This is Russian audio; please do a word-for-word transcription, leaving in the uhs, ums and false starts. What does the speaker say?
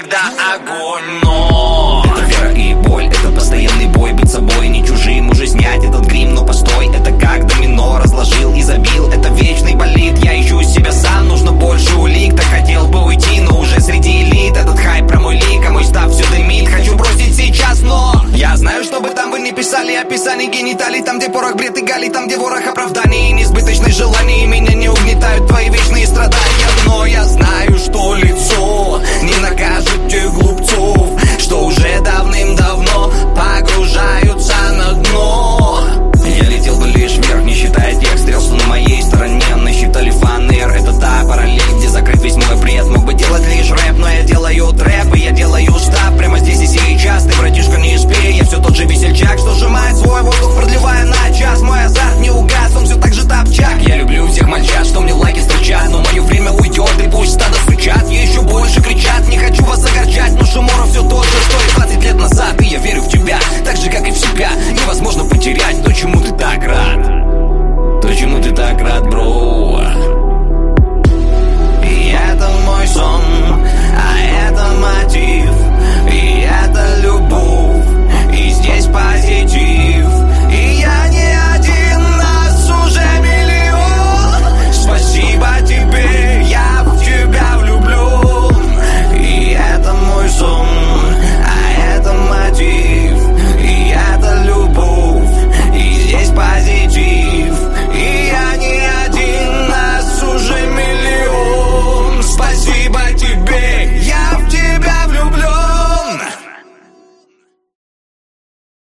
всегда огонь. Но это вера и боль, это постоянный бой. Быть собой, не чужим, уже снять этот грим. Но постой, это как домино, разложил и забил. Это вечный болит, я ищу себя сам. Нужно больше улик, так хотел бы уйти, но уже среди элит. Этот хайп про мой лик, а мой став все дымит. Хочу бросить сейчас, но я знаю, чтобы там вы не писали описание гениталий. Там, где порох, бред и галий, там, где ворох